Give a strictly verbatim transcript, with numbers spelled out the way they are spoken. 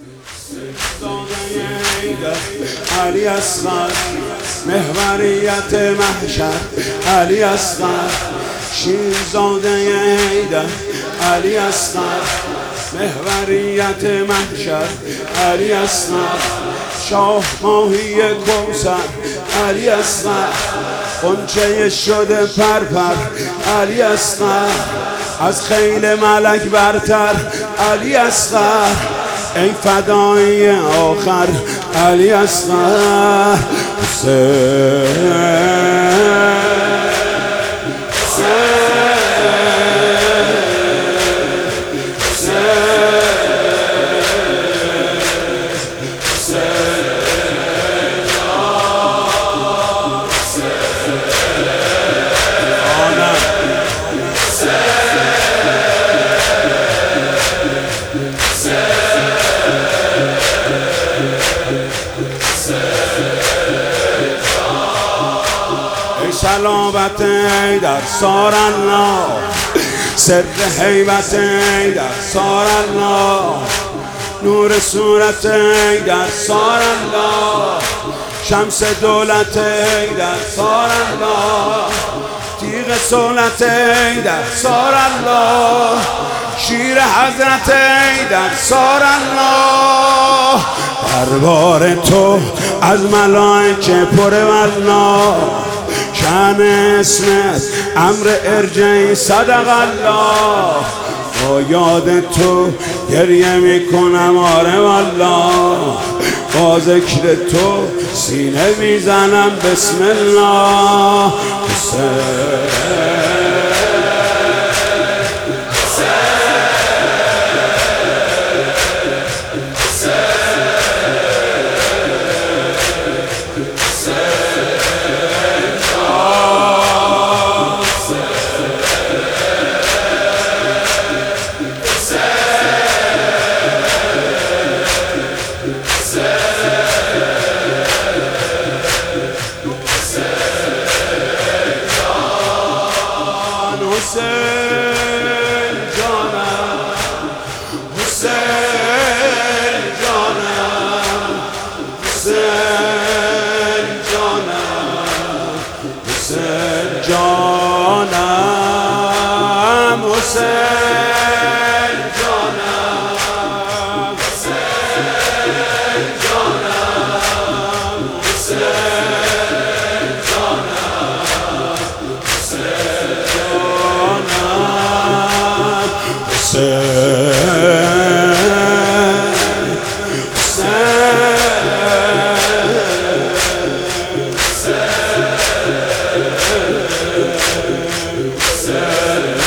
علی اصغر محوریت محشر، علی اصغر شیرزاده ایدر، علی اصغر محوریت محشر، علی اصغر شاه ماهی کوثر، علی اصغر غنچه شده پرپر، علی اصغر از خیل ملک برتر، علی اصغر ای فدایی آخر، علی اصغر حسین سلامت ایدر سار الله، سر هیبت ایدر سار الله، نور صورت ایدر سار الله، شمس دولت ایدر سار الله، تیغ سولت ایدر سار الله، شیر حضرت ایدر سار الله. دربار تو از ملائکه پر والله، شأن اسمت امر ارجعی صدق الله. با یاد تو گریه میکنم آره والله، با ذکر تو سینه میزنم بسم الله. حسین جانم، حسین جانم، حسین جانم، حسین جانم، حسین جانم، حسین جانم، حسین جانم، حسین